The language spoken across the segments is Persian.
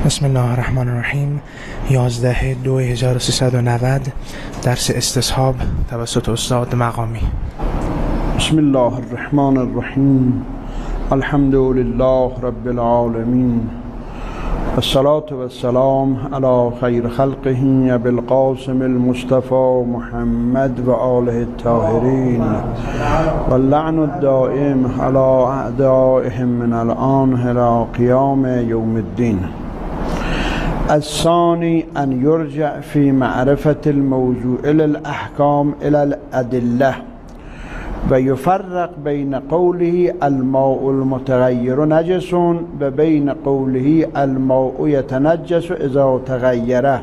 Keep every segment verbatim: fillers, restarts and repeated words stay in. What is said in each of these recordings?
بسم الله الرحمن الرحیم. یازده دو هزار و سیصد و نود درس استصحاب توسط استاد مقامی. بسم الله الرحمن الرحیم. الحمد لله رب العالمین، الصلاة والسلام علی خیر خلقه ابی القاسم المصطفى محمد و آله الطاهرین و اللعن الدائم علی اعدائهم من الآن الی قیام یوم الدین. الثانی ان یرجع فی معرفة الموضوع الى الاحکام الى الادله و یفرق بین قوله الماء المتغیر نجس و بین قوله الماء یتنجس اذا تغیره.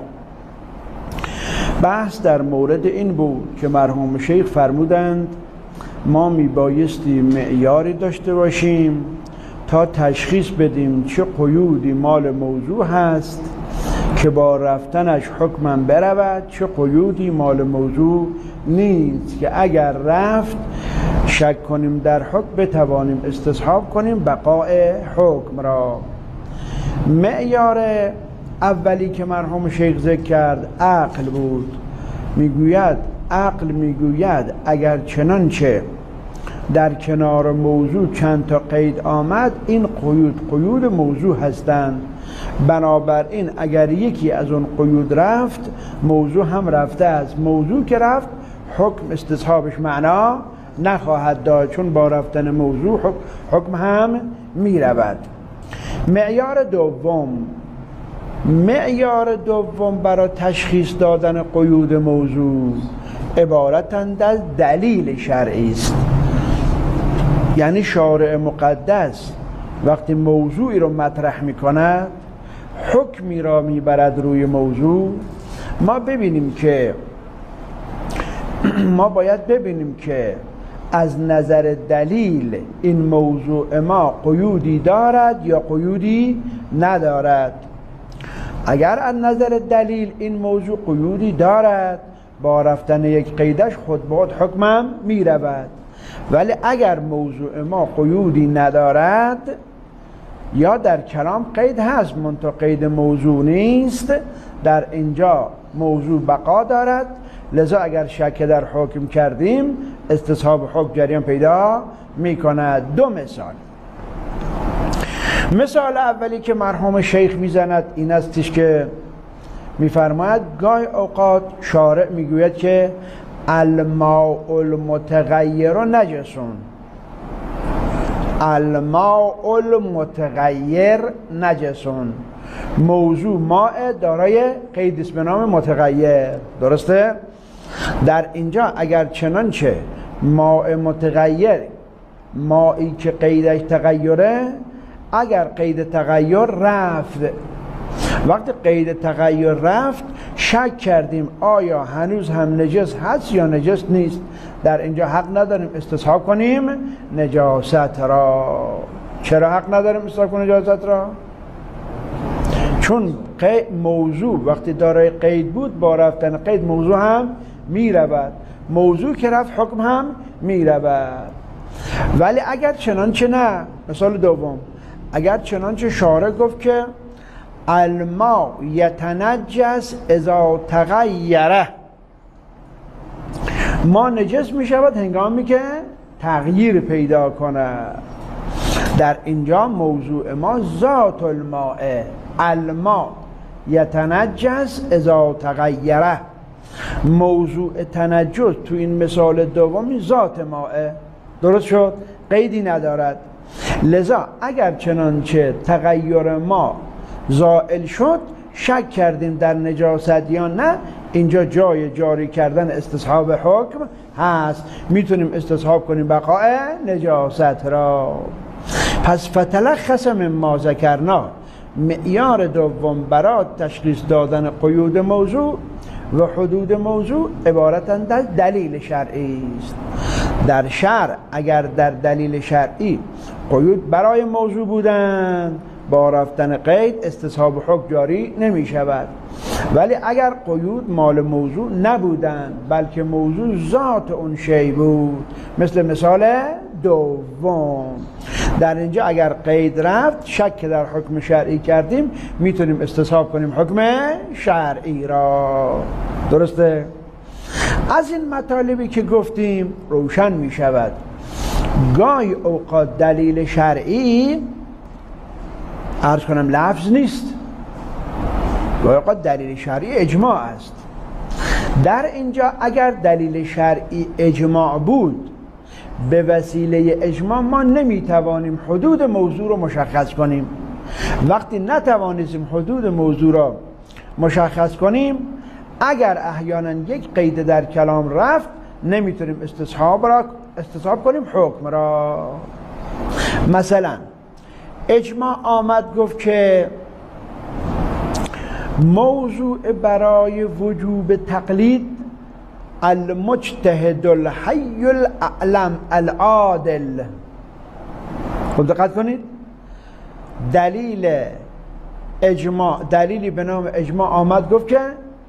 بحث در مورد این بود که مرحوم شیخ فرمودند ما میبایستی معیاری داشته باشیم تا تشخیص بدیم چه قیودی مال موضوع هست که با رفتنش حکمم برود، چه قیودی مال موضوع نیست که اگر رفت شک کنیم در حکم بتوانیم استصحاب کنیم بقاء حکم را. معیار اولی که مرحوم شیخ ذکر کرد عقل بود. میگوید عقل میگوید اگر چنانچه در کنار موضوع چند تا قید آمد این قیود قیود موضوع هستند، بنابراین اگر یکی از اون قیود رفت موضوع هم رفته است. موضوع که رفت حکم استصحابش معنا نخواهد داد چون با رفتن موضوع حکم هم می رود. معیار دوم معیار دوم برای تشخیص دادن قیود موضوع عبارتند از دلیل شرعی است. یعنی شارع مقدس وقتی موضوعی رو مطرح می کند حکمی را می برد روی موضوع، ما ببینیم که ما باید ببینیم که از نظر دلیل این موضوع ما قیودی دارد یا قیودی ندارد. اگر از نظر دلیل این موضوع قیودی دارد با رفتن یک قیدش خود به خود حکمم می رود، ولی اگر موضوع ما قیودی ندارد یا در کلام قید هست منتها قید موضوع نیست، در اینجا موضوع بقا دارد. لذا اگر شک در حکم کردیم استصحاب حکم جریان پیدا می کند. دو مثال. مثال اولی که مرحوم شیخ میزند این استش که میفرماید گاهی اوقات شارع میگوید که الماء المتغیر نجسون. الماء المتغیر نجسون. موضوع ماء دارای قید است به نام متغیر. درسته؟ در اینجا اگر چنانچه ماء متغیر مائی که قیدش تغیره، اگر قید تغییر رفت، وقتی قید تغییر رفت شک کردیم آیا هنوز هم نجس هست یا نجس نیست، در اینجا حق نداریم استصحاب کنیم نجاست را. چرا حق نداریم استصحاب کنیم نجاست را؟ چون موضوع وقتی دارای قید بود با رفتن قید موضوع هم می رود، موضوع که رفت حکم هم می رود. ولی اگر چنانچه نه، مثال دوم، اگر چنانچه شارع گفت که الماء یتنجس اذا تغیره، ما نجس می شود هنگامی که تغییر پیدا کند، در اینجا موضوع ما ذات الماء، الماء یتنجس اذا تغیره. موضوع تنجس تو این مثال دومی ذات ماء. درست شد؟ قیدی ندارد. لذا اگر چنانچه تغییر ما زائل شد شک کردیم در نجاست یا نه، اینجا جای جاری کردن استصحاب حکم هست، میتونیم استصحاب کنیم بقاء نجاست را. پس فتلخص مما ذکرنا، معیار دوم برای تشخیص دادن قیود موضوع و حدود موضوع عبارتند از دلیل شرعی است. در شرع اگر در دلیل شرعی قیود برای موضوع بودند با رفتن قید استصحاب حکم جاری نمی شود، ولی اگر قیود مال موضوع نبودند بلکه موضوع ذات اون شی بود، مثل مثال دوم، در اینجا اگر قید رفت شک در حکم شرعی کردیم میتونیم استصحاب کنیم حکم شرعی را. درسته؟ از این مطالبی که گفتیم روشن می شود گاهی اوقات دلیل شرعی عرض کنم لفظ نیست، گاهی اوقات دلیل شرعی اجماع است. در اینجا اگر دلیل شرعی اجماع بود به وسیله اجماع ما نمیتوانیم حدود موضوع رو مشخص کنیم. وقتی نتوانیم حدود موضوع را مشخص کنیم اگر احیانا یک قید در کلام رفت نمیتونیم استصحاب را استصحاب کنیم حکم را. مثلا اجماع آمد گفت که موضوع برای وجوب تقلید المجتهد الحی الاعلم العادل. خب دقت کنید، دلیل اجماع دلیلی به نام اجماع آمد گفت که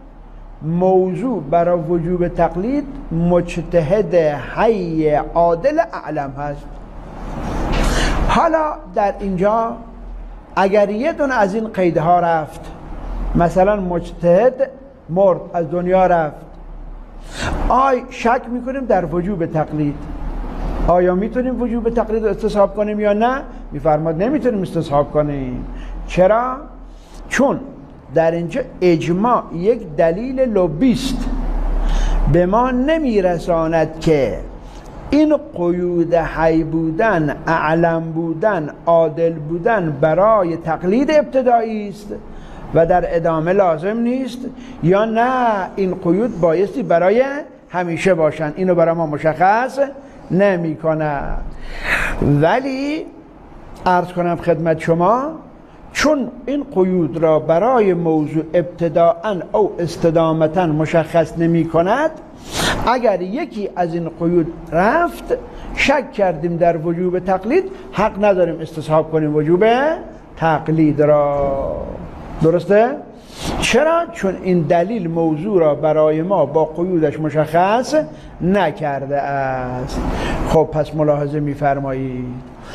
موضوع برای وجوب تقلید مجتهد حی عادل اعلم هست. حالا در اینجا اگر یه دونه از این قیدها رفت، مثلا مجتهد مرد از دنیا رفت، آی شک میکنیم در وجوب تقلید، آیا میتونیم وجوب تقلید رو استصحاب کنیم یا نه؟ میفرماد نمیتونیم استصحاب کنیم. چرا؟ چون در اینجا اجماع یک دلیل لبیست، به ما نمیرساند که این قیود حی بودن، اعلم بودن، عادل بودن برای تقلید ابتدایی است و در ادامه لازم نیست، یا نه این قیود بایستی برای همیشه باشن. اینو برای ما مشخص نمی کند. ولی عرض کنم خدمت شما چون این قیود را برای موضوع ابتداءً او استدامتاً مشخص نمی کند، اگر یکی از این قیود رفت شک کردیم در وجوب تقلید، حق نداریم استصحاب کنیم وجوب تقلید را. درسته؟ چرا؟ چون این دلیل موضوع را برای ما با قیودش مشخص نکرده است. خب پس ملاحظه می‌فرمایید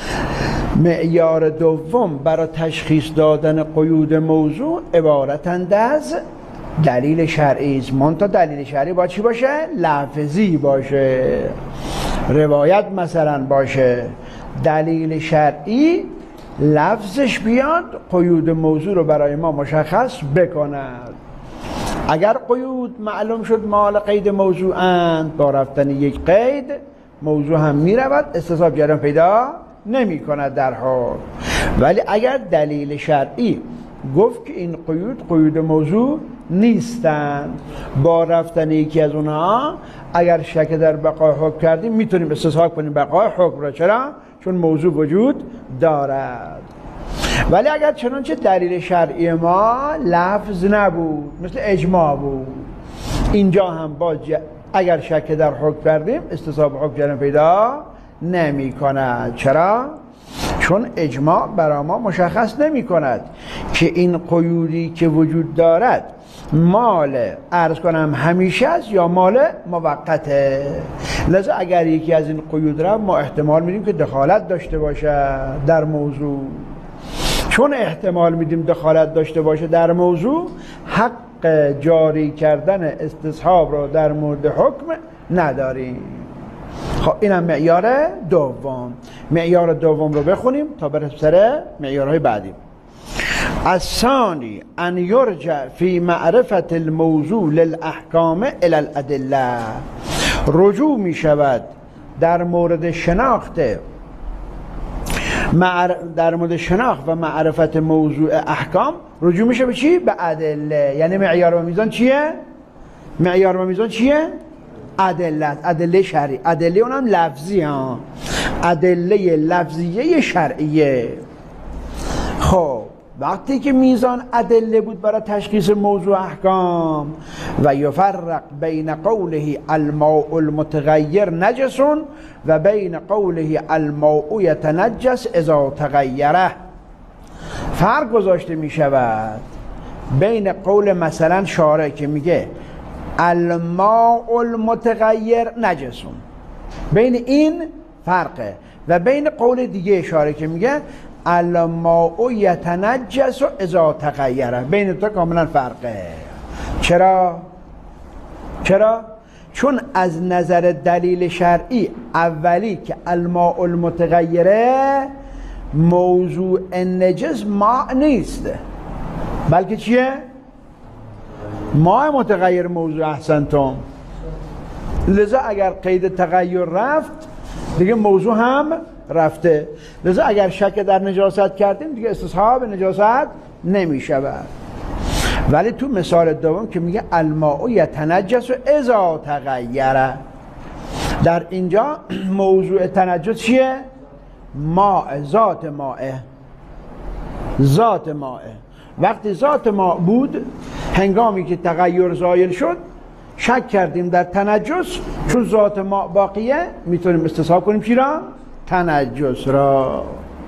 معیار دوم برای تشخیص دادن قیود موضوع عبارتند از دلیل شرعی است. منتها دلیل شرعی باید چی باشه؟ لفظی باشه، روایت مثلا باشه. دلیل شرعی لفظش بیاد قیود موضوع رو برای ما مشخص بکند. اگر قیود معلوم شد مال قید موضوع اند، با رفتن یک قید موضوع هم می رود، استصحاب جریان پیدا نمی کند در حال. ولی اگر دلیل شرعی گفت که این قیود قیود موضوع نیستند، با رفتن یکی از اونها اگر شک در بقای حکم کردیم میتونیم استصحاب کنیم بقای حکم را. چرا؟ چون موضوع وجود دارد. ولی اگر چنانچه دلیل شرعی ما لفظ نبود، مثل اجماع بود، اینجا هم باز اگر شک در حکم کردیم استصحاب حکم جریان پیدا نمی کند. چرا؟ چون اجماع برای ما مشخص نمی کند که این قیودی که وجود دارد مال عرض کنم همیشه است یا مال موقته. لذا اگر یکی از این قیود را ما احتمال میدیم که دخالت داشته باشه در موضوع، چون احتمال میدیم دخالت داشته باشه در موضوع، حق جاری کردن استصحاب را در مورد حکم نداریم. خب اینم معیار دوم. معیار دوم رو بخونیم تا برسیم سر معیارهای بعدی. الثانی ان یرجع فی معرفت الموضوع للاحکام الی الادله. رجوع می شود در مورد شناخت معر... در مورد شناخت و معرفت موضوع احکام رجوع میشه به چی؟ به ادله. یعنی معیار و میزان چیه؟ معیار و میزان چیه؟ ادله. ادله شرعی، ادله اونم لفظی ها، ادله لفظیه شرعیه. خب وقتی که میزان ادله بود برای تشخیص موضوع احکام، و یفرق بین قوله الماء المتغیر نجس و بین قوله الماء یتنجس اذا تغیره، فرق گذاشته می شود بین قول مثلا شارع که میگه الماء المتغیر نجس، بین این فرقه، و بین قول دیگه اشاره که میگه الماء یتنجس اذا تغیر، بین تو کاملا فرقه. چرا؟ چرا؟ چون از نظر دلیل شرعی اولی که الماء المتغیره موضوع نجس ماء نیست، بلکه چیه؟ ماء متغیر موضوع. احسنتم. لذا اگر قید تغییر رفت دیگه موضوع هم رفته. لذا اگر شک در نجاست کردیم دیگه استصحاب نجاست نمی شود. ولی تو مثال دوم که میگه الماء یتنجس اذا تغیره، در اینجا موضوع تنجس چیه؟ ماء، ذات ماء، ذات ماء. وقتی ذات ماء بود، هنگامی که تغییر زایل شد شک کردیم در تنجس، چون ذات ماء باقیه میتونیم استصحاب کنیم چی را؟ تنجس را.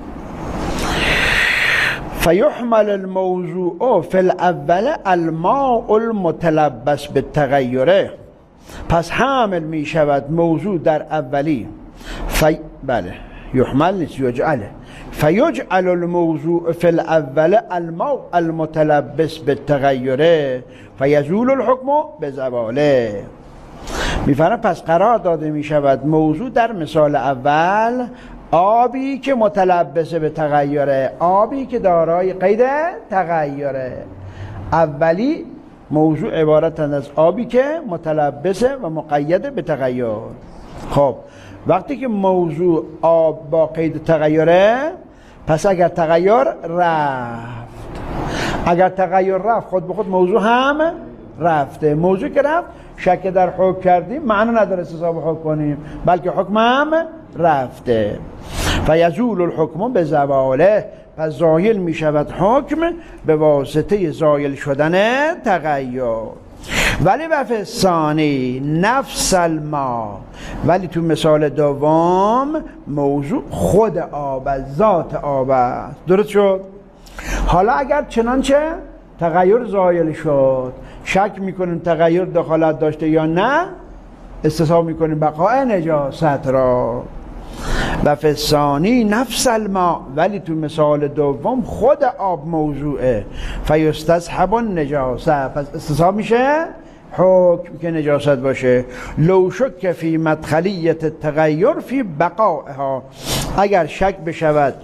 فیحمل الموضوع فی الاول الماء المتلبس بالتغیره، پس حامل می شود موضوع در اولی فی... بله یحمل نیست یجعله، فیجعل الموضوع فی الاول الماء المتلبس بالتغیره فیزول الحکم بزواله. میفرم پس قرار داده می شود موضوع در مثال اول آبی که متلبس به تغیره، آبی که دارای قید تغیره. اولی موضوع عبارتند از آبی که متلبس و مقید به تغییر. خب وقتی که موضوع آب با قید تغیره، پس اگر تغییر رفت، اگر تغییر رفت خود به خود موضوع هم رفته. موضوع که رفت شک در حکم کردیم، معنی نداره استصحاب حکم کنیم، بلکه حکم هم رفته. فیزول الحکم به زواله، پس زایل می شود حکم به واسطه زایل شدن تغییر. ولی وفی ثانی نفس الماء، ولی تو مثال دوم موضوع خود آب، ذات آب است. درست شد؟ حالا اگر چنانچه تغییر زایل شد، شک میکنیم تغییر دخالت داشته یا نه، استصحاب میکنیم بقاء نجاست را. و فی الثانی نفس الماء، ولی تو مثال دوم خود آب موضوعه، فیستصحب النجاسه، پس استصحاب میشه حکم که نجاست باشه. لو شک فی مدخلیت التغیر فی بقائها، اگر شک بشود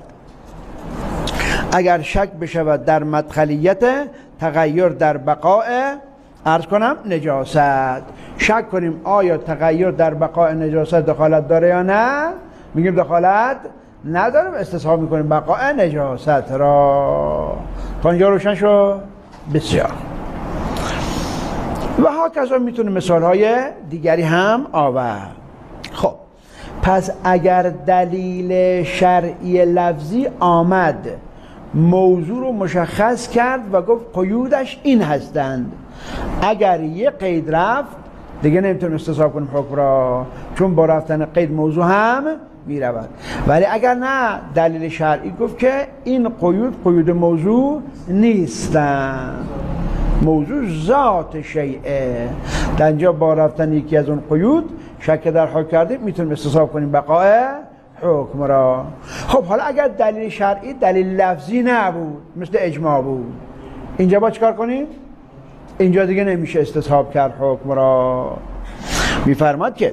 اگر شک بشود در مدخلیت تغییر در بقاء، عرض کنم نجاست، شک کنیم آیا تغییر در بقاء نجاست دخالت داره یا نه، میگیم دخالت نداره، استصحاب میکنیم بقاء نجاست را. تا اینجا روشن شد؟ بسیار. و ها کذا میتونه مثال های دیگری هم آورد. خب پس اگر دلیل شرعی لفظی آمد موضوع رو مشخص کرد و گفت قیودش این هستند، اگر یه قید رفت دیگه نمیتونیم استصحاب کنیم حکم را، چون با رفتن قید موضوع هم میرود. ولی اگر نه دلیل شرعی گفت که این قیود قیود موضوع نیستند، موضوع ذات شیئه، در اینجا با رفتن یکی از اون قیود شک در حکم کردیم میتونیم استصحاب کنیم بقاء حکم را. خب حالا اگر دلیل شرعی دلیل لفظی نبود، مثل اجماع بود، اینجا با چکار کنیم؟ اینجا دیگه نمیشه استصحاب کرد حکم را. میفرماد که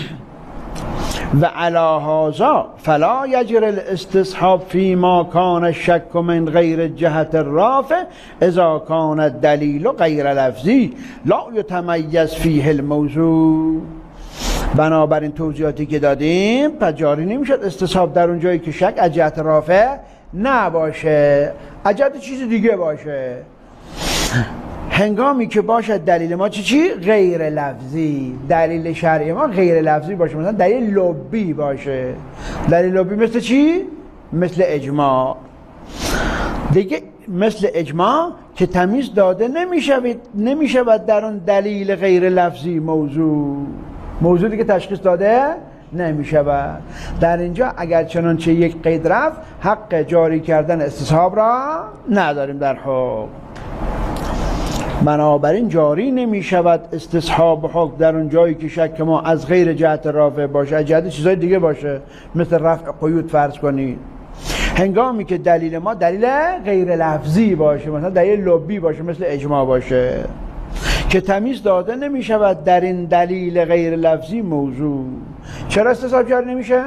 و علی هذا فلا یجری الاستصحاب فيما کان الشک من غیر جهت الرافع اذا کان الدلیل غیر لفظی لا یتمیز فیه الموضوع. بنابراین توضیحاتی که دادیم پس جاری نمیشد استصحاب در اون جایی که شک از جهت رافع نباشه، از جهت چیز دیگه باشه. هنگامی که باشه دلیل ما چی چی؟ غیر لفظی. دلیل شرعی ما غیر لفظی باشه، مثلا دلیل لبی باشه. دلیل لبی مثل چی؟ مثل اجماع دیگه، مثل اجماع که تمیز داده نمیشود نمیشود در اون دلیل غیر لفظی موضوع موضوع دیگه تشخیص داده نمیشود. در اینجا اگر چنانچه یک قید رفت حق جاری کردن استصحاب را نداریم در حکم. بنابراین جاری نمی شود استصحاب حکم در اون جایی که شک ما از غیر جهت رافع باشه، از جهت چیزای دیگه باشه، مثل رفع قیود فرض کنید. هنگامی که دلیل ما دلیل غیر لفظی باشه، مثلا دلیل لبی باشه، مثل اجماع باشه، که تمیز داده نمی شود در این دلیل غیر لفظی موضوع. چرا استصحاب جاری نمیشه؟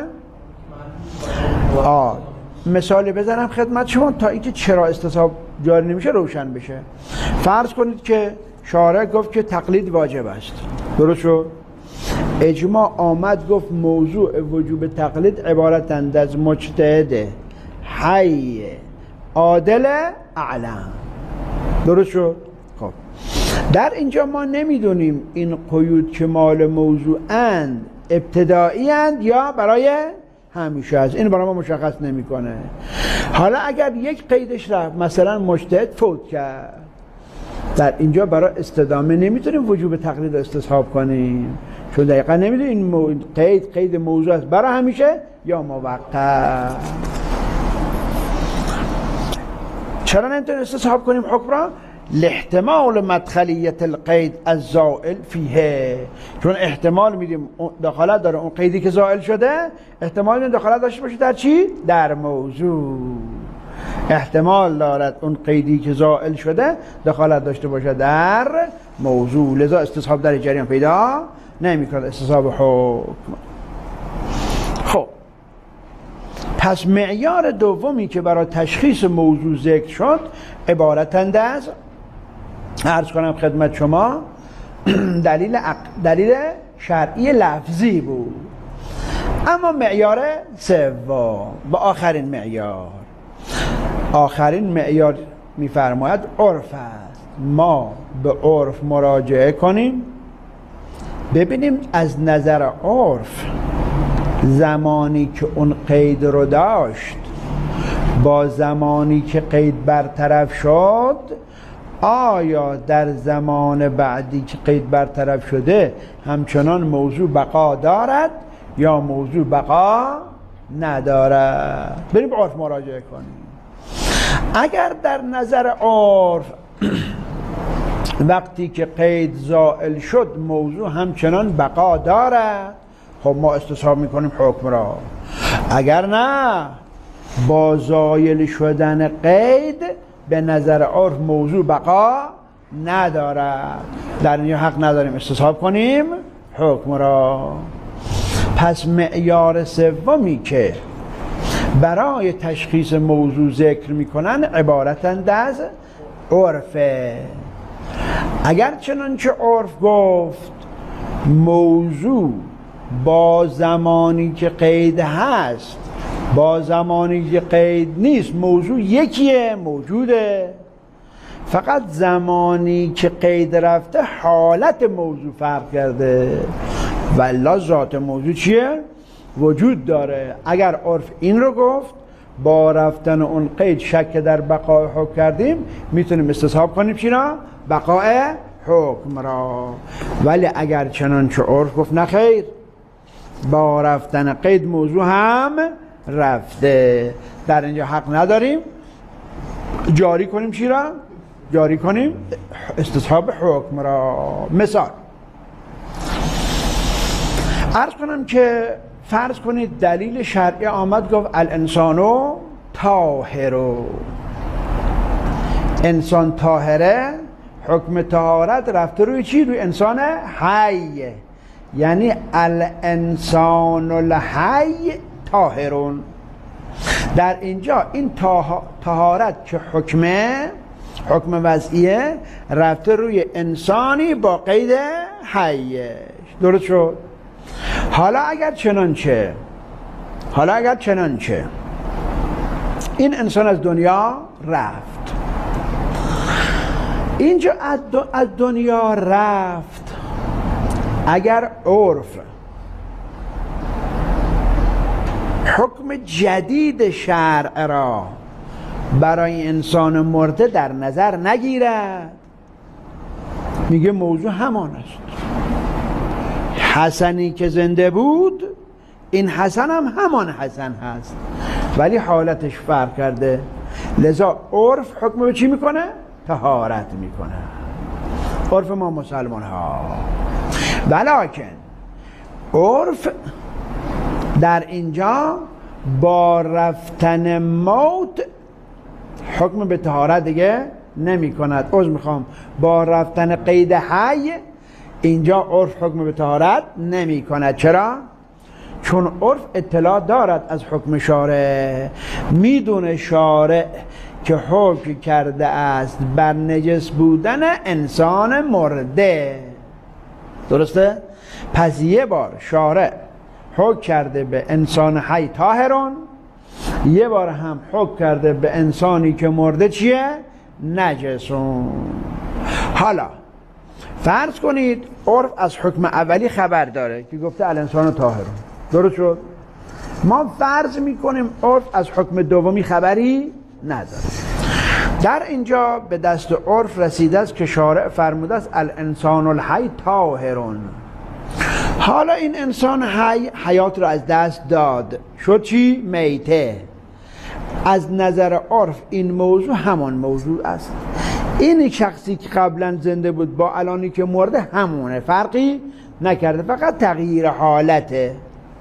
آه مثالی بزنم خدمت شما تا اینکه چرا استصحاب جاری نمیشه روشن بشه. فرض کنید که شارع گفت که تقلید واجب است، درست شد؟ اجماع آمد گفت موضوع وجوب تقلید عبارتند از مجتهد حی عادل اعلم، درست شد؟ خب در اینجا ما نمیدونیم این قیود که مال موضوع اند ابتدایی اند یا برای همیشه است، این برای ما مشخص نمیکنه. حالا اگر یک قیدش رفت، مثلا مجتهد فوت کرد، در اینجا برای استدامه نمیتونیم وجوب تقلید استصحاب کنیم، چون دقیقا نمیدونیم این مو... قید قید موضوع است برای همیشه یا موقت. چرا نمیتونیم استصحاب کنیم حکم را؟ لاحتمال مدخلیت القید از زائل فیه، چون احتمال میدیم دخالت داره اون قیدی که زائل شده، احتمال میدیم دخالت داشته باشه در چی؟ در موضوع. احتمال دارد اون قیدی که زائل شده دخالت داشته باشه در موضوع، لذا استصحاب در جریان پیدا نمیکنه، استصحاب حکم. خب پس معیار دومی که برای تشخیص موضوع ذکر شد عبارتند از، عرض کنم خدمت شما، دلیل عق... دلیل شرعی لفظی بود. اما معیار سوم با آخرین معیار، آخرین معیار میفرماید عرف است. ما به عرف مراجعه کنیم ببینیم از نظر عرف زمانی که اون قید رو داشت با زمانی که قید برطرف شد، آیا در زمان بعدی که قید برطرف شده همچنان موضوع بقا دارد یا موضوع بقا ندارد. بریم به عرف مراجعه کنیم. اگر در نظر عرف وقتی که قید زائل شد موضوع همچنان بقا دارد، خب ما استصحاب میکنیم حکم را. اگر نه، با زائل شدن قید به نظر عرف موضوع بقا ندارد، در اینجا حق نداریم استصحاب کنیم حکم را. پس معیار سومی که برای تشخیص موضوع ذکر میکنن عبارتند از عرفه. اگر چنانچه عرف گفت موضوع با زمانی که قید هست با زمانی که قید نیست موضوع یکیه، موجوده، فقط زمانی که قید رفته حالت موضوع فرق کرده، والله ذات موضوع چیه؟ وجود داره. اگر عرف این رو گفت با رفتن اون قید شک در بقای حکم کردیم، میتونیم استصحاب کنیم چی را؟ بقای حکم را. ولی اگر چنانچه عرف گفت نخیر، با رفتن قید موضوع هم رفته، در اینجا حق نداریم جاری کنیم چی را؟ جاری کنیم استصحاب حکم را. مثال عرض کنم که فرض کنید دلیل شرعی آمد گفت الانسانو طاهرو، انسان طاهره، حکم طهارت رفته روی چی؟ روی انسان حی، یعنی الانسان الحی طاهرون. در اینجا این طهارت که حکمه، حکم وضعیه، رفته روی انسانی با قید حیش، درست شد؟ حالا اگر چنانچه حالا اگر چنانچه این انسان از دنیا رفت، اینجا از دنیا رفت، اگر عرف حکم جدید شرع را برای انسان مرده در نظر نگیرد، میگه موضوع همان است، حسنی که زنده بود این حسن هم همان حسن هست ولی حالتش فرق کرده، لذا عرف حکم به چی میکنه؟ طهارت میکنه. عرف ما مسلمان ها. ولیکن عرف در اینجا با رفتن موت حکم به طهارت دیگه نمی کند. عذر میخوام، با رفتن قید حی اینجا عرف حکم به طهارت نمی کند. چرا؟ چون عرف اطلاع دارد از حکم شارع، میدونه شارع که حکم کرده است بر نجس بودن انسان مرده. درسته؟ پس یه بار شارع حکم کرده به انسان حی طاهرون، یه بار هم حکم کرده به انسانی که مرده چیه؟ نجسون. حالا فرض کنید عرف از حکم اولی خبر داره که گفته الانسان طاهرون، درست شد؟ ما فرض میکنیم عرف از حکم دومی خبری نداره. در اینجا به دست عرف رسیده است که شارع فرموده است الانسان الحی طاهرون. حالا این انسان حی حیات را از دست داد، شد چی؟ میته. از نظر عرف این موضوع همان موضوع است. این شخصی که قبلا زنده بود با الانی که مرده همونه، فرقی نکرده، فقط تغییر حالته.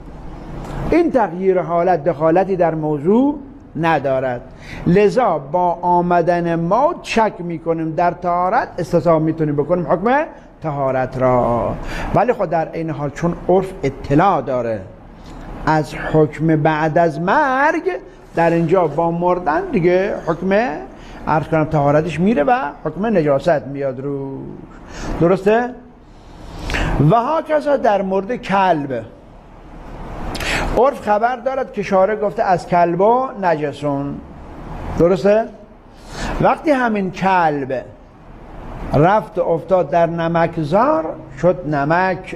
این تغییر حالت دخالتی در موضوع ندارد. لذا با آمدن ما شک میکنیم در طهارت، استصحاب میتونیم بکنیم حکم طهارت را. ولی خود در این حال چون عرف اطلاع داره از حکم بعد از مرگ، در اینجا با مردن دیگه حکم عرض کنم طهارتش میره و حکم نجاست میاد روش. درسته؟ و ها کسا در مورد کلب عرف خبر دارد که شارع گفته از کلب و نجسون. درسته؟ وقتی همین کلب رفت و افتاد در نمکزار شد نمک،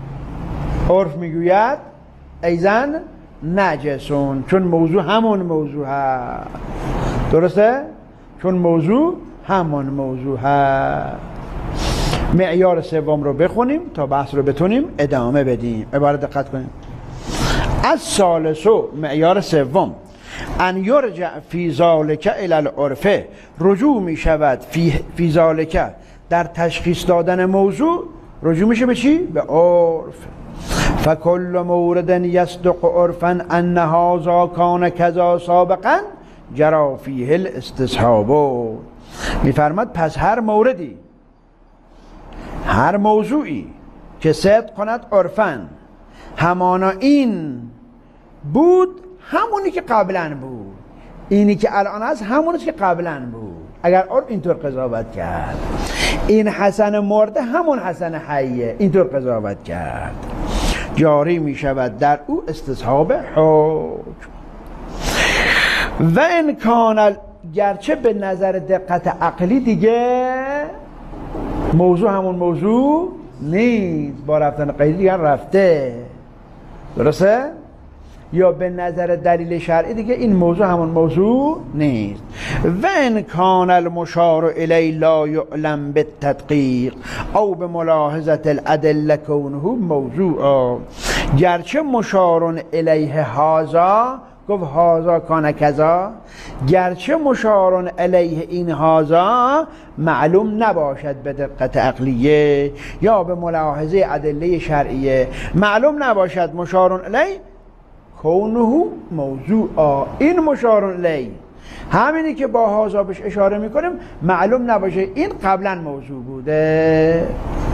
عرف میگوید ایزن نجسون، چون موضوع همون موضوع هست. درسته؟ چون موضوع همون موضوع هست. معیار سوم رو بخونیم تا بحث رو بتونیم ادامه بدیم. عبارت دقت کنیم. از ثالثو، معیار سوم، ان یرجع فی ذالک الی العرف، رجوع می شود فی, فی ذالک در تشخیص دادن موضوع رجوع میشه به چی؟ به عرف. فکل مورد یصدق عرفا ان هذا کان کذا سابقا جرا فیه الاستصحاب. میفرماد پس هر موردی، هر موضوعی که صدق کند عرفا همانا این بود، همونی که قبلا بود، اینی که الان هست همونی که قبلا بود. اگر عرف اینطور قضاوت کرد این حسن مرده همون حسن حیه، اینطور قضاوت کرد، جاری می شود در او استصحاب حکم. و ان کان، گرچه به نظر دقت عقلی دیگه موضوع همون موضوع نیست، با رفتن قید دیگر رفته. درسته؟ یا به نظر دلیل شرعی دیگه این موضوع همون موضوع نیست. و ان کان المشار الی لا یعلم بالتدقیق او به ملاحظه الادله کونه موضوع، گرچه مشار الیه هذا، گفت هذا کان کذا، گرچه مشار الیه این هذا معلوم نباشد به دقت عقلیه یا به ملاحظه ادله شرعیه، معلوم نباشد مشار الیه کونه موضوع، این مشار الیه همینی که با هازا بهش اشاره میکنیم معلوم نباشه این قبلا موضوع بوده،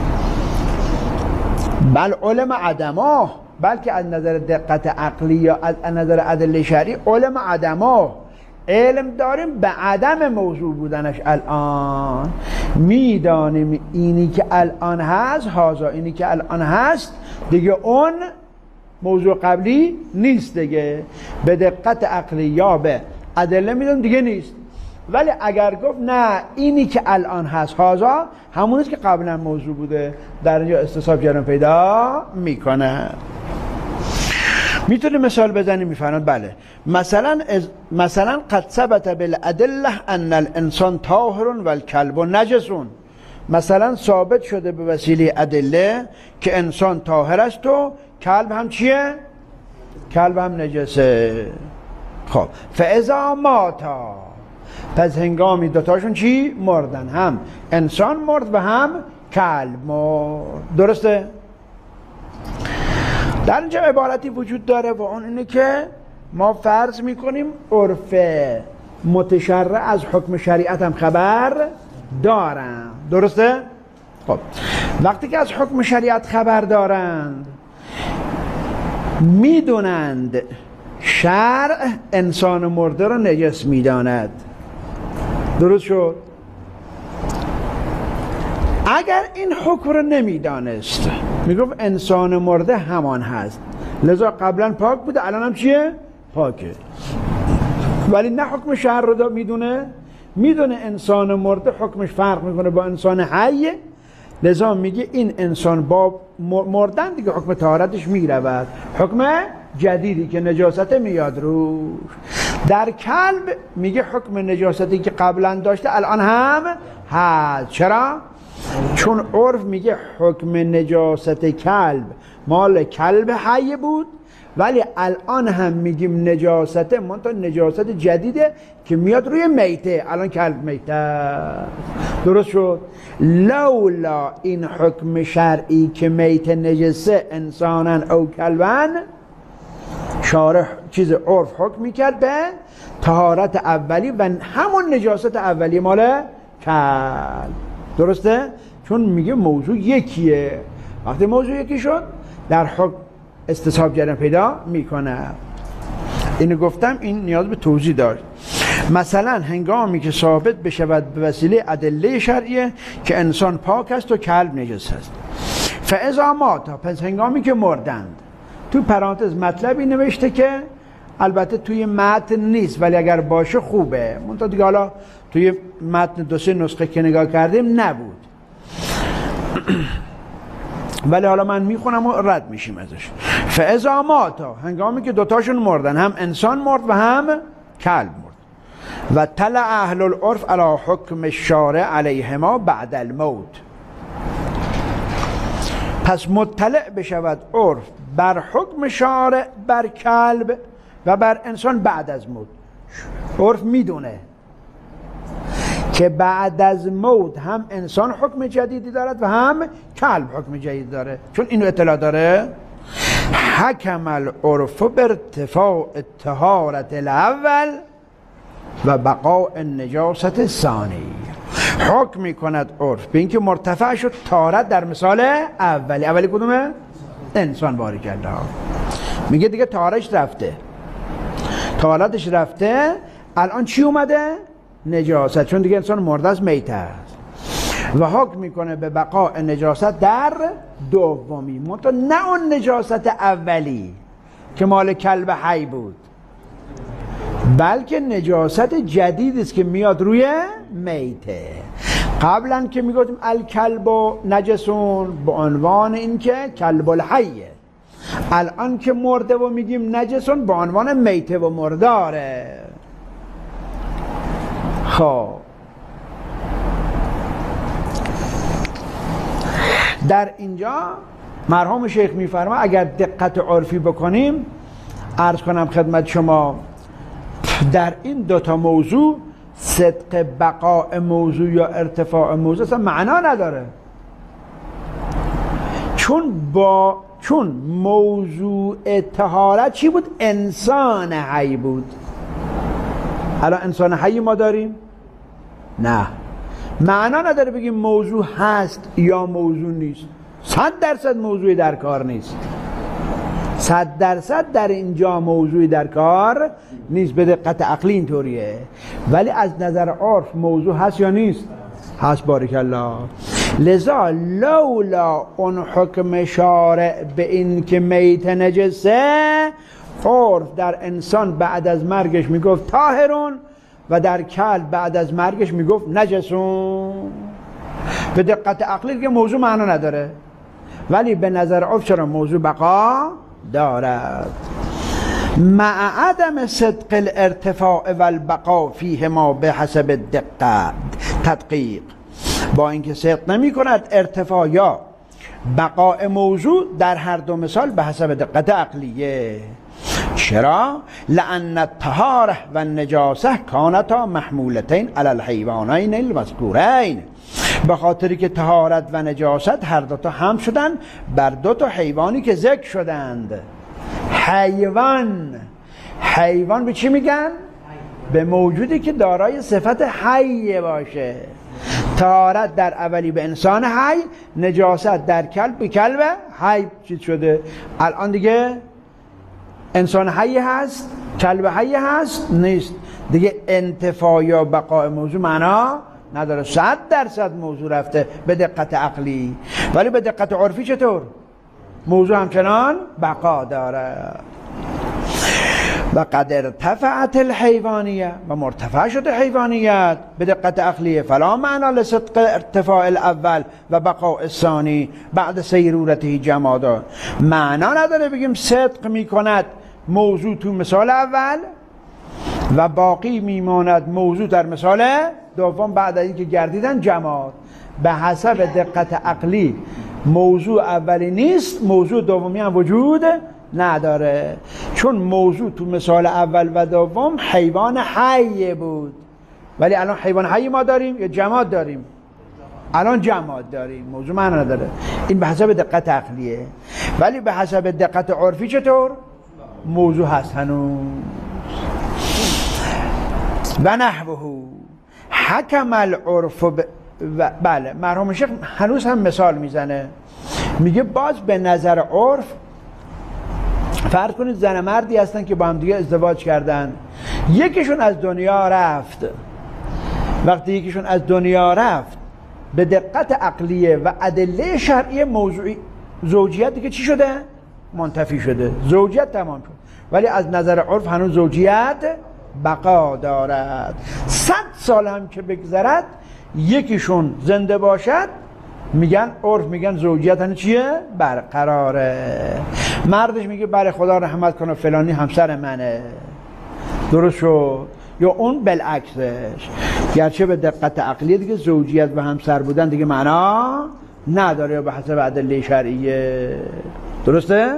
بل علم عدمه، بلکه از نظر دقت عقلی یا از نظر ادله شرعی علم عدمه، علم داریم به عدم موضوع بودنش. الان میدانیم اینی که الان هست، هازا اینی که الان هست دیگه اون موضوع قبلی نیست دیگه، به دقت عقلی یا به ادله میدونیم دیگه نیست. ولی اگر گفت نه اینی که الان هست هازا همونیست که قبلا موضوع بوده، در اینجا استصحاب جرم پیدا میکنه. میتونیم مثال بزنیم. میفرماید بله مثلا از مثلا قد ثبت بالادله ان الانسان طاهر والکلب نجسون، مثلا ثابت شده به وسیله ادله که انسان طاهر است و کلب هم چیه؟ کلب هم نجسه. خب فاذا ماتا، پس هنگامی دوتاشون چی؟ مردن، هم انسان مرد و هم کلب مرد. درسته؟ در اینجا عبارتی وجود داره و اون اینه که ما فرض میکنیم عرف متشرع از حکم شریعت هم خبر دارن. درسته؟ خب وقتی که از حکم شریعت خبر دارند میدونند شرع انسان مرده را نجس میداند. درست شد؟ اگر این حکم رو نمیدانست میگفت انسان مرده همان هست، لذا قبلا پاک بوده الان هم چیه؟ پاکه. ولی نه حکم شرع رو میدونه، میدونه انسان مرده حکمش فرق میکنه با انسان حی، لذا میگه این انسان با مردن دیگه حکم طهارتش میرود، حکم جدیدی که نجاست میاد روش. در کلب میگه حکم نجاستی که قبلا داشته الان هم هست. چرا؟ چون عرف میگه حکم نجاست کلب مال کلب حی بود، ولی الان هم میگیم نجاست منتها نجاست جدیده که میاد روی میته. الان کلب میته. درست شد؟ لولا این حکم شرعی که میته نجسه انسانن او کلبن، شارح چیز عرف حکم میکرد به طهارت اولی و همون نجاست اولی مال کلب. درسته؟ چون میگه موضوع یکیه. وقتی موضوع یکی شد در حکم استصحاب جریان پیدا میکنه. اینو گفتم، این نیاز به توضیح داشت. مثلا هنگامی که ثابت بشود به وسیله ادله شرعیه که انسان پاک است و کلب نجس است. فاذا مات، پس هنگامی که مردند. تو پرانتز مطلبی نوشته که البته توی متن نیست ولی اگر باشه خوبه، منتها دیگه حالا توی متن دو سه نسخه که نگاه کردیم نبود ولی حالا من میخونم و رد میشیم ازش. فاذا ماتا، هنگامی که دوتاشون مردن، هم انسان مرد و هم کلب مرد. و طلع اهل العرف علی حکم الشارع علیهما بعد الموت، پس مطلع بشود عرف بر حکم شارع بر کلب و بر انسان بعد از موت. عرف میدونه که بعد از موت هم انسان حکم جدیدی دارد و هم کلب حکم جدید داره. چون اینو اطلاع داره، حکم العرف بارتفاع طهارت الاول و بقاء النجاست الثانی، حکم میکند عرف به اینکه مرتفع شد طهارت در مثال اولی. اولی کدومه؟ انسان. بارک الله. میگه دیگه طهارتش رفته، طهارتش رفته، الان چی اومده؟ نجاست، چون دیگه انسان مرده است، میت است. و حکم میکنه به بقاء نجاست در دومی، منتها نه اون نجاست اولی که مال کلب حی بود، بلکه نجاست جدیدی است که میاد روی میته. قبلا که میگفتیم الکلب و نجسون به عنوان اینکه کلب الحیه، الان که مرده و میگیم نجسون به عنوان میته و مرداره. خب در اینجا مرحوم شیخ میفرما اگر دقت عرفی بکنیم، عرض کنم خدمت شما، در این دوتا موضوع صدق بقاء موضوع یا ارتفاع موضوع اصلا معنا نداره. چون با چون موضوع طهارت چی بود؟ انسان حی بود. الان انسان حی ما داریم؟ نه، معنا نداره بگیم موضوع هست یا موضوع نیست. صد درصد موضوعی در کار نیست، صد درصد در اینجا موضوعی در کار نیست. به دقت عقلی اینطوریه، ولی از نظر عرف موضوع هست یا نیست؟ هست. بارک الله. لذا لولا اون حکم شارع به این که میت نجسه، عرف در انسان بعد از مرگش میگفت طاهرون و در کلب بعد از مرگش میگفت نجسون. به دقت عقلی که موضوع معنا نداره، ولی به نظر عرف چرا موضوع بقا دارد. مع عدم صدق الارتفاع و البقاء فیهما به حسب دقت تدقیق، با اینکه صدق نمی کند ارتفاع یا بقاء موضوع در هر دو مثال به حسب دقت عقلیه. چرا؟ لأن الطهارة و النجاسة کانتا محمولتین علی الحیوانین المذکورین، به خاطری که طهارت و نجاست هر دوتا هم شدن بر دو تا حیوانی که ذکر شدند. حیوان، حیوان به چی میگن؟ به موجودی که دارای صفت حی باشه. طهارت در اولی به انسان حی، نجاست در کلب به کلب حی چیز شده. الان دیگه انسان حی هست، کلب حی هست نیست دیگه. انتفاع یا بقاء موضوع معنا نداره. صد درصد موضوع رفته به دقت عقلی، ولی به دقت عرفی چطور؟ موضوع همچنان بقا داره. و قد ارتفعت الحیوانیه، و مرتفع شده حیوانیت به دقت عقلیه. فلا معنا لصدق ارتفاع الاول و بقاء الثانی بعد سیرورته جمادا. معنا نداره بگیم صدق میکند موضوع تو مثال اول و باقی میماند موضوع در مثال دوم بعد از اینکه گردیدن جماد. به حسب دقت عقلی موضوع اولی نیست، موضوع دومی هم وجود نداره، چون موضوع تو مثال اول و دوم حیوان حی بود، ولی الان حیوان حی ما داریم یا جماد داریم؟ الان جماد داریم، موضوع معنی نداره. این به حسب دقت عقلیه، ولی به حسب دقت عرفی چطور؟ موضوع هست هنوز. و نحوه حکم العرف ب... و بله مرحوم شیخ هنوز هم مثال میزنه، میگه باز به نظر عرف فرض کنید زن مردی هستن که با هم دیگه ازدواج کردن، یکیشون از دنیا رفت. وقتی یکیشون از دنیا رفت به دقت عقلیه و ادله شرعی موضوعی زوجیت دیگه چی شده؟ منتفی شده، زوجیت تمام شد، ولی از نظر عرف هنوز زوجیت بقا دارد. صد سال هم که بگذرد یکیشون زنده باشد میگن عرف میگن زوجیت هنوز چیه؟ برقراره. مردش میگه بله خدا رحمت کنه فلانی همسر منه، درست شد. یا اون بالعکسش، گرچه به دقت عقلیه دیگه زوجیت و همسر بودن دیگه معنا نداره یا به حسب ادله شرعیه، درسته؟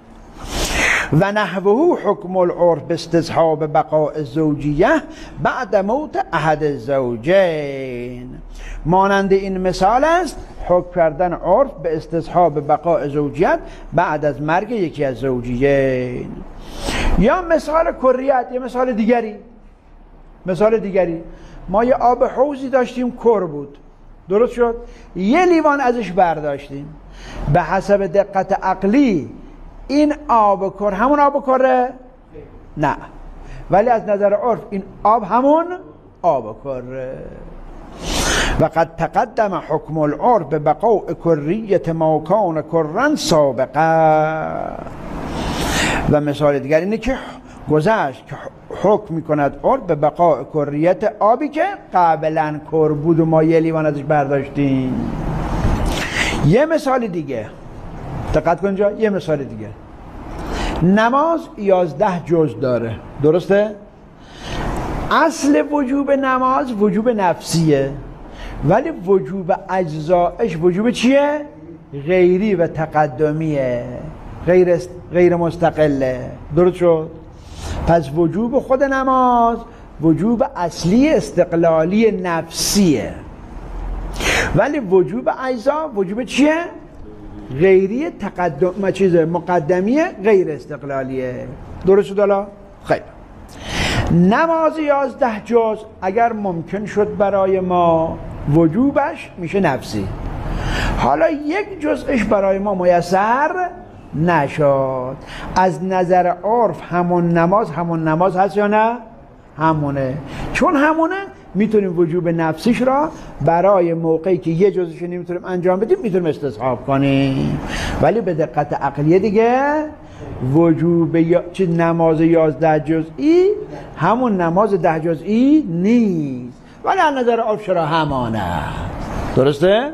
و نحوه حکم العرف باستصحاب بقاء الزوجیه بعد موت احد الزوجین. مانند این مثال است حکم کردن عرف به استصحاب بقاء زوجیت بعد از مرگ یکی از زوجین. یا مثال کریت، یا مثال دیگری، مثال دیگری ما یه آب حوضی داشتیم کر بود، درست شد، یه لیوان ازش برداشتیم. به حسب دقت عقلی این آب کر همون آب کره؟ نه، ولی از نظر عرف این آب همون آب کره. و قد تقدم حکم العرف به بقاء کریت ما کان کرن سابقا. و مثال دیگر اینه که گذشت که حکم میکند عرف به بقاء کریت آبی که قبلا کر بود و ما یه لیوان ازش برداشتیم. یه مثال دیگه دقت کن جا، یه مثال دیگه، نماز یازده جز داره، درسته؟ اصل وجوب نماز وجوب نفسیه، ولی وجوب اجزایش وجوب چیه؟ غیری و تقدمیه، غیر است... غیر مستقله، درست شد؟ پس وجوب خود نماز وجوب اصلی استقلالی نفسیه، ولی وجوب اجزا وجوب چیه؟ غیری تقدم چیز مقدمیه، غیر استقلالیه، درست شد؟ حالا خیلی نماز یازده جز اگر ممکن شد برای ما وجوبش میشه نفسی، حالا یک جزش برای ما میسر نشد، از نظر عرف همون نماز همون نماز هست یا نه؟ همونه. چون همونه میتونیم وجوب نفسیش را برای موقعی که یه جزش نمیتونیم انجام بدیم میتونیم استصحاب کنیم، ولی به دقت عقلیه دیگه وجوب یا... چه نماز یازده جزئی همون نماز ده جزئی نیست، ولی از نظر عرف چرا همانه، درسته؟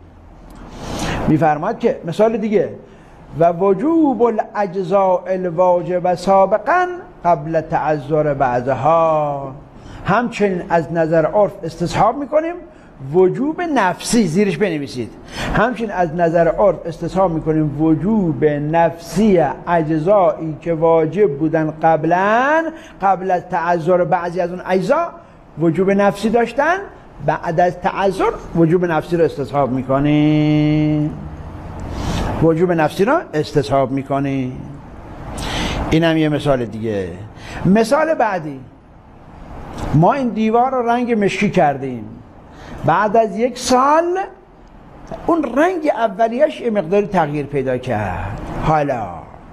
میفرماد که مثال دیگه و وجوب الاجزاء الواجب سابقا قبل تعذر بعضها. همچنین از نظر عرف استصحاب میکنیم وجوب نفسی، زیرش بنویسید، همچنین از نظر عرف استصحاب میکنیم وجوب نفسی اجزایی که واجب بودن قبلا قبل از تعذر بعضی از اون اجزا وجوب نفسی داشتن، بعد از تعذر وجوب نفسی رو استصحاب میکنی، وجوب نفسی رو استصحاب میکنی. اینم یه مثال دیگه. مثال بعدی، ما این دیوار رو رنگ مشکی کردیم، بعد از یک سال اون رنگ اولیش یه مقداری تغییر پیدا کرد. حالا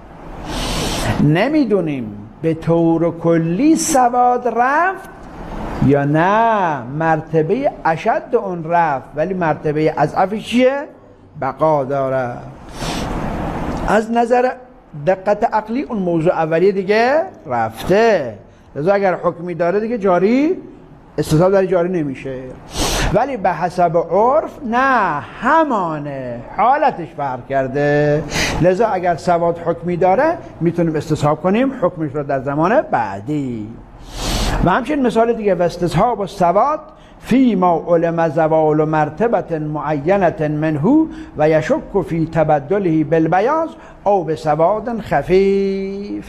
نمیدونیم به طور کلی سواد رفت یا نه مرتبه اشد اون رفت ولی مرتبه اضعفش چیه؟ بقا داره. از نظر دقت عقلی اون موضوع اولیه دیگه رفته، لذا اگر حکمی داره دیگه جاری استصحاب در جاری نمیشه. ولی به حسب عرف نه، همانه، حالتش فرق کرده، لذا اگر سواد حکمی داره میتونیم استصحاب کنیم حکمش رو در زمان بعدی. و همچنین مثال دیگه، و استصحاب و سواد فی ما علم زوال مرتبه معینه منه و یشک فی تبدله بالبیاض او بسواد خفیف.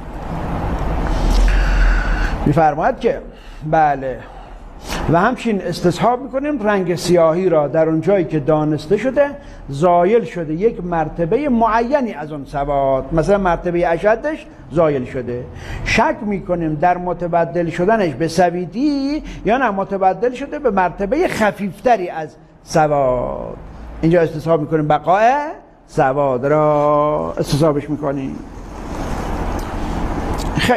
میفرماید که بله، و همچنین استصحاب میکنیم رنگ سیاهی را در اون جایی که دانسته شده زایل شده یک مرتبه معینی از اون سواد، مثلا مرتبه اشدش زایل شده، شک میکنیم در متبدل شدنش به سویدی یا نه متبدل شده به مرتبه خفیفتری از سواد. اینجا استصحاب میکنیم بقای سواد را استصحابش میکنیم. خیلی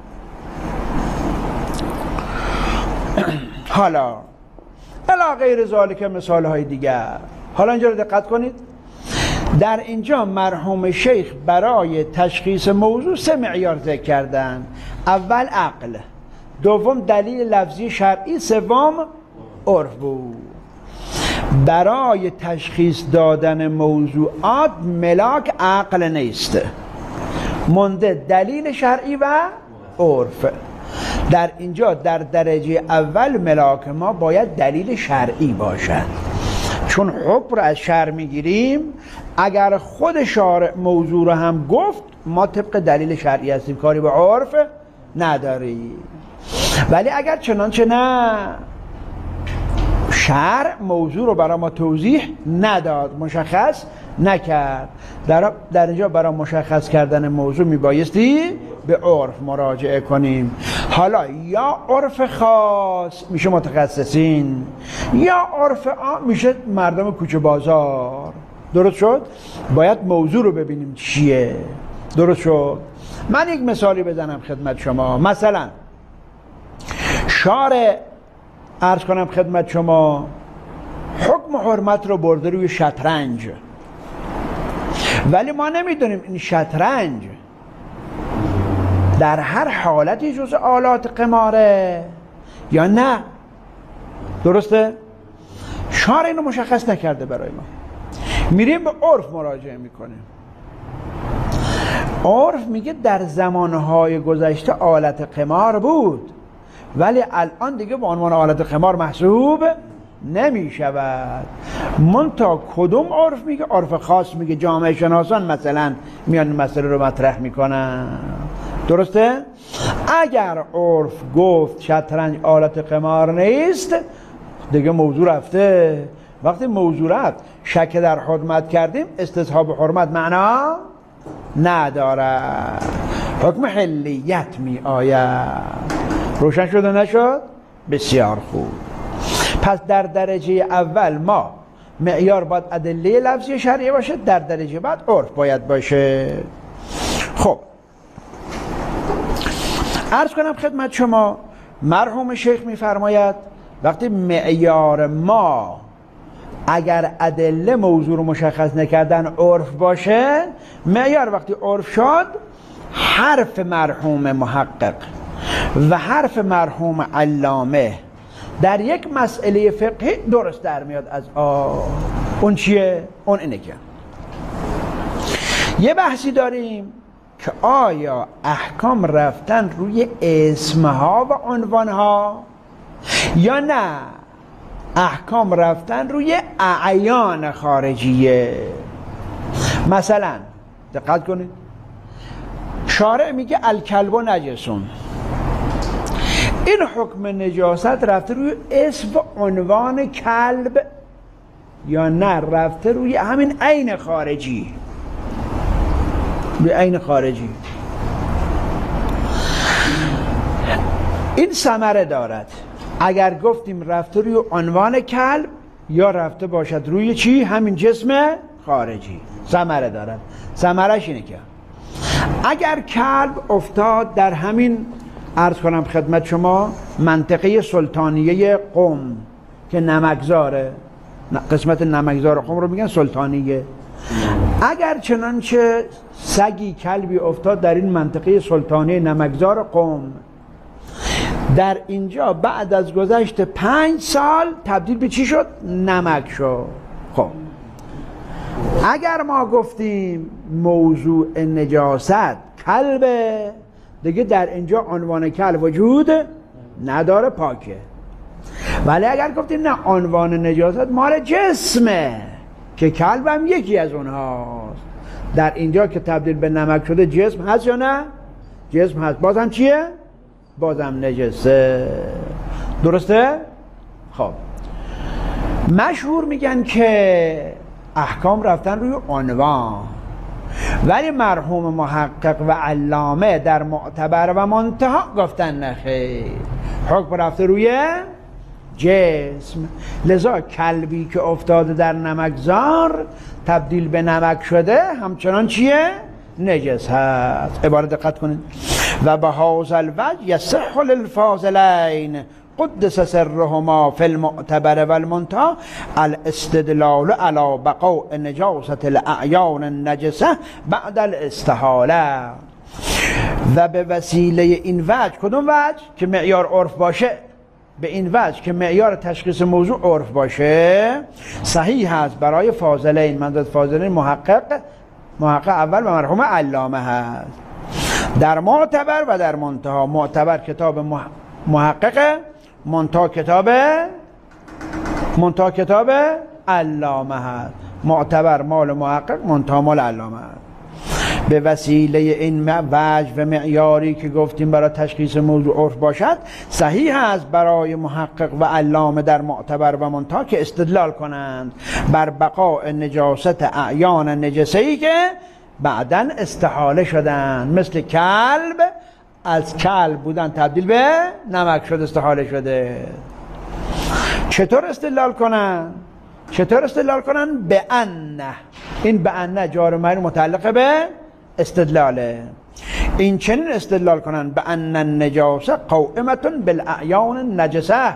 حالا الا غیر ذالک مثال های دیگر. حالا اینجا رو دقت کنید، در اینجا مرحوم شیخ برای تشخیص موضوع سه معیار ذکر کردن. اول عقل، دوم دلیل لفظی شرعی، سوم عرف بود. برای تشخیص دادن موضوعات ملاک عقل نیست، مونده دلیل شرعی و عرف. در اینجا در درجه اول ملاک ما باید دلیل شرعی باشد، چون حکم رو از شرع میگیریم. اگر خود شارع موضوع رو هم گفت ما طبق دلیل شرعی هستیم، کاری به عرف نداریم. ولی اگر چنانچه نه، شرع موضوع رو برای ما توضیح نداد، مشخص نکرد، در, در اینجا برای مشخص کردن موضوع میبایستی به عرف مراجعه کنیم. حالا یا عرف خاص میشه متخصصین، یا عرف عام میشه مردم کوچه بازار. درست شد؟ باید موضوع رو ببینیم چیه. درست شد؟ من یک مثالی بزنم خدمت شما. مثلا شارع عرض کنم خدمت شما حکم حرمت رو برده روی شطرنج، ولی ما نمیدونیم این شطرنج در هر حالتی جز آلات قماره یا نه. درسته؟ شارع اینو مشخص نکرده برای ما، میریم به عرف مراجعه میکنیم. عرف میگه در زمانهای گذشته آلت قمار بود ولی الان دیگه به عنوان آلت قمار محسوب نمی شود. منتها کدوم عرف میگه؟ عرف خاص میگه. جامعه شناسان مثلا میان مسئله رو مطرح میکنن. درسته؟ اگر عرف گفت شطرنج آلت قمار نیست دیگه موضوع رفته. وقتی موضوع رفت شک در حرمت کردیم، استصحاب حرمت معنا نداره، حکم حلیت می آید. روشن شد و نشد؟ بسیار خوب. پس در درجه اول ما معیار باید ادله لفظی شرعی باشه، در درجه بعد عرف باید باشه. خب عرض کنم خدمت شما، مرحوم شیخ میفرماید وقتی معیار ما اگر ادله موضوع رو مشخص نکردن عرف باشه، معیار وقتی عرف شد حرف مرحوم محقق و حرف مرحوم علامه در یک مسئله فقهی درست در میاد از آه. اون چیه؟ اون اینه که یه بحثی داریم که آیا احکام رفتن روی اسمها و عنوانها یا نه احکام رفتن روی اعیان خارجیه. مثلا دقت کنید، شارع میگه الکلب و نجسون، این حکم نجاست رفته روی اسم و عنوان کلب یا نه رفته روی همین عین خارجی؟ روی عین خارجی. این ثمره دارد اگر گفتیم رفته روی عنوان کلب یا رفته باشد روی چی؟ همین جسم خارجی. ثمره دارد. ثمرش اینه که اگر کلب افتاد در همین، عرض کنم خدمت شما، منطقه سلطانیه قم که نمکزاره، قسمت نمکزار قم رو میگن سلطانیه، اگر چنانچه سگی کلبی افتاد در این منطقه سلطانیه نمکزار قم، در اینجا بعد از گذشت پنج سال تبدیل به چی شد؟ نمک شد. خب اگر ما گفتیم موضوع نجاست کلبه، دیگه در اینجا عنوان کلب وجود نداره، پاکه. ولی اگر گفتیم نه عنوان نجاست مال جسمه که کلب هم یکی از اونهاست، در اینجا که تبدیل به نمک شده جسم هست یا نه؟ جسم هست. بازم چیه؟ بازم نجسه. درسته؟ خب مشهور میگن که احکام رفتن روی عنوان، ولی مرحوم محقق و علامه در معتبر و منتها گفتن نخیر، حکم رفته روی جسم. لذا کلبی که افتاده در نمکزار تبدیل به نمک شده همچنان چیه؟ نجس هست. عبارت دقت کنید. و به هذا الوجه یصح للفاضلین قدس سرهما فی المعتبر و المنتهى الاستدلال علی بقاء نجاست الاعیان النجسه بعد الاستحاله. و به وسیله این وجه، کدوم وجه؟ که معیار عرف باشه، به این وجه که معیار تشخیص موضوع عرف باشه، صحیح هست برای فاضلین، منظور فاضلین محقق محقق اول و مرحوم علامه هست، در معتبر و در منتهى. معتبر کتاب محقق، منتهى کتاب منتهى کتاب علامه هست. معتبر مال محقق، منتهى مال علامه هست. به وسیله این وجه و معیاری که گفتیم برای تشخیص موضوع عرف باشد، صحیح است برای محقق و علامه در معتبر و منتهى که استدلال کنند بر بقاء نجاست اعیان نجسه‌ای که بعداً استحاله شدن، مثل کلب از کلب بودن تبدیل به نمک شد، استحاله شده. چطور استدلال کنن؟ چطور استدلال کنن؟ به ان، این به ان جار و مجرور متعلق به استدلاله. این چنین استدلال کنن به ان النجاسه قائمه بالاعیان النجسه،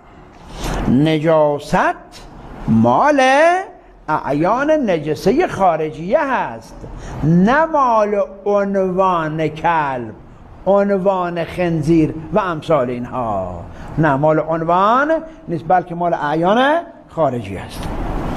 نجاست مال اعیان نجسه خارجیه هست، نه مال عنوان کلب، عنوان خنزیر و امثال اینها، نه مال عنوان نیست، بلکه مال اعیان خارجی است.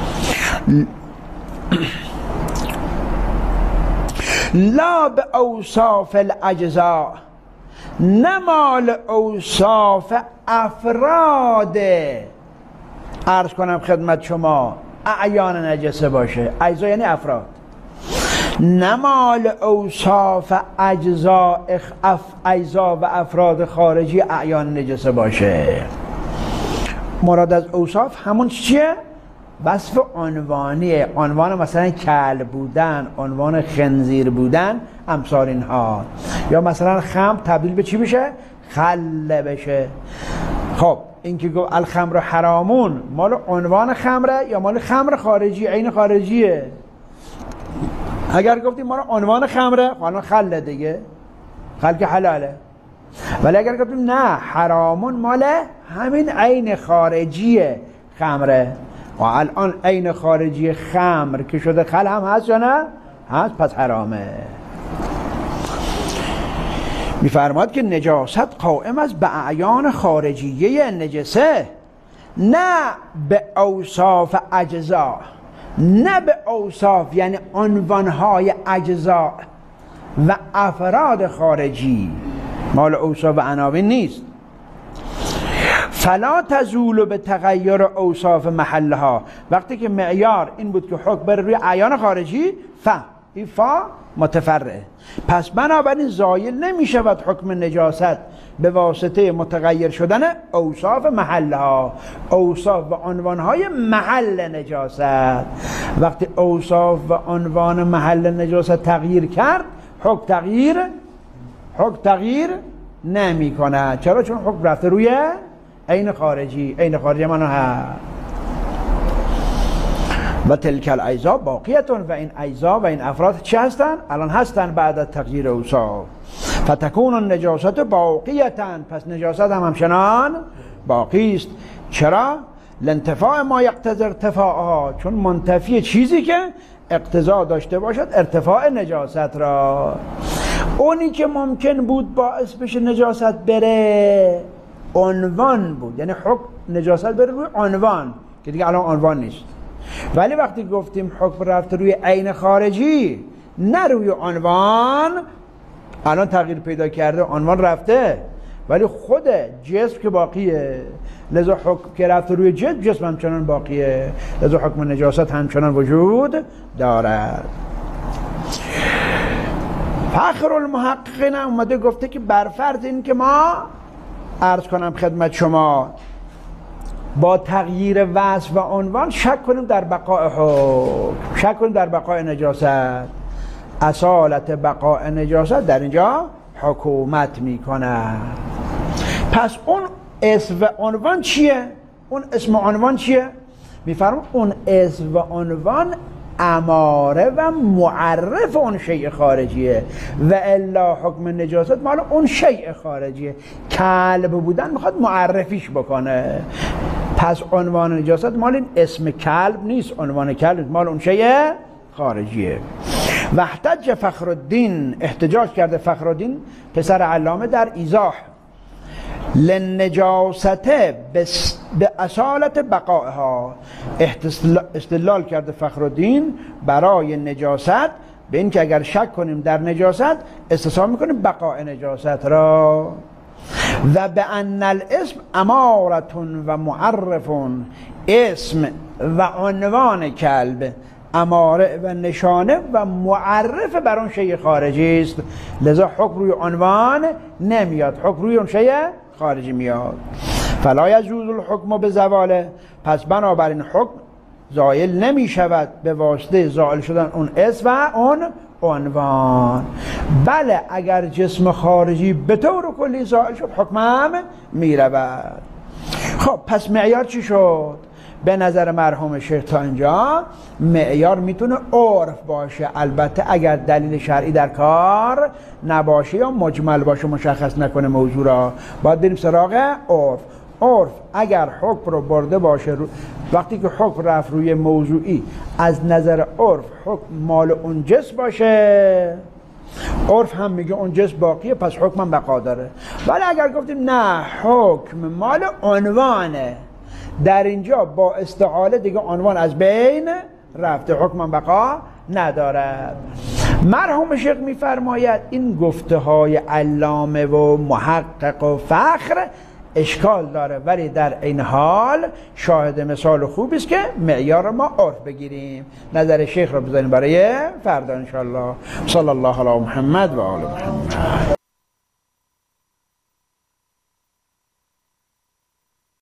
لا به اوصاف الاجزاء، نه مال اوصاف افراد، عرض کنم خدمت شما، اعیان نجسه باشه. اجزا یعنی افراد، نه مال اوصاف اجزا اف اجزا و افراد خارجی اعیان نجسه باشه. مراد از اوصاف همون چیه؟ وصف عنوانی، عنوان مثلا کلب بودن، عنوان خنزیر بودن، امثال اینها. یا مثلا خمر تبدیل به چی بشه؟ خل بشه. خب این که گفت الخمر حرامون، مال عنوان خمره یا مال خمر خارجی، عین خارجیه؟ اگر گفتیم مال عنوان خمره، حالا خل دیگه، خل که حلاله. ولی اگر گفتیم نه حرامون مال همین عین خارجیه خمره، و الان عین خارجی خمر که شده خل هم هست یا نه؟ هست، پس حرامه. میفرماد که نجاست قائم است به اعیان خارجیه نجسه، نه به اوصاف اجزا، نه به اوصاف یعنی عنوانهای اجزا و افراد خارجی، مال اوصاف و عناوین نیست. فلا تزول به تغییر اوصاف محلها، وقتی که معیار این بود که حکم بره روی اعیان خارجی، ف این فا متفرعه. پس بنابراین زایل نمی شود حکم نجاست به واسطه متغیر شدن اوصاف محلها، اوصاف و عنوانهای محل نجاست. وقتی اوصاف و عنوان محل نجاست تغییر کرد، حکم تغییر حکم تغییر نمی کند. چرا؟ چون حکم رفته روی عین خارجی. عین خارجی معنی هست و تلک الاجزا باقیتون، و این اجزا و این افراد چی هستن؟ الان هستن بعد از تغییر اوصاف. فتکون النجاست باقیتن، پس نجاست هم همچنان باقی است. چرا؟ لانتفاع ما یقتضی ارتفاعها، چون منتفی چیزی که اقتضا داشته باشد ارتفاع نجاست را. اونی که ممکن بود باعث بشه نجاست بره عنوان بود، یعنی حکم نجاست بره روی عنوان که دیگه الان عنوان نیست. ولی وقتی گفتیم حکم رفته روی عین خارجی نه روی عنوان، الان تغییر پیدا کرده، عنوان رفته ولی خود جسم که باقیه، لذا حکم که رفته روی جسم، جسم همچنان باقیه، لذا حکم نجاست همچنان وجود دارد. فخر المحققین اومده گفته که برفرض این که ما عرض کنم خدمت شما با تغییر وصف و عنوان شک کنیم در بقای حکم، شک کنیم در بقای نجاست، اصالت بقای نجاست در اینجا حکومت میکنه. پس اون اسم و عنوان چیه؟ اون اسم و عنوان چیه؟ میفرمون اون اسم و عنوان اماره و معرف اون شیء خارجیه، و الا حکم نجاست مال اون شیء خارجیه. کلب بودن میخواد معرفیش بکنه. پس عنوان نجاست مال این اسم کلب نیست، عنوان کلب مال اون شیء خارجیه. و احتج فخرالدین، احتجاج کرده فخرالدین پسر علامه در ایضاح لنجاسته به اصالت بقائها، استدلال کرده فخرالدین برای نجاست به این که اگر شک کنیم در نجاست استثاب میکنیم بقاء نجاست را. و به ان الاسم امارتون و معرفون، اسم و عنوان کلب اماره و نشانه و معرف بر اون شیء خارجی است، لذا حکم روی عنوان نمیاد، حکم روی اون شیء خارجی میاد. فلا یجوز الحکم به زواله، پس بنابراین حکم زائل نمی شود به واسطه زائل شدن اون اسم و اون عنوان. بله اگر جسم خارجی به طور کلی زائل شد حکمم می رود. خب پس معیار چی شد؟ به نظر مرحوم شیخ تا اینجا معیار میتونه عرف باشه، البته اگر دلیل شرعی در کار نباشه یا مجمل باشه مشخص نکنه موضوع را، باید بریم سراغ عرف. عرف اگر حکم رو برده باشه رو... وقتی که حکم رفت روی موضوعی، از نظر عرف حکم مال اون جسم باشه، عرف هم میگه اون جسم باقیه، پس حکم هم بقا داره. ولی اگر گفتیم نه حکم مال عنوانه، در اینجا با استعاله دیگه عنوان از بین رفته، حکم بقا ندارد. مرحوم شیخ میفرماید این گفته های علامه و محقق و فخر اشکال داره، ولی در این حال شاهد مثال خوبی است که معیار ما عرف بگیریم. نظر شیخ رو بذاریم برای فردا ان شاء الله. صلی الله علی محمد و آل محمد.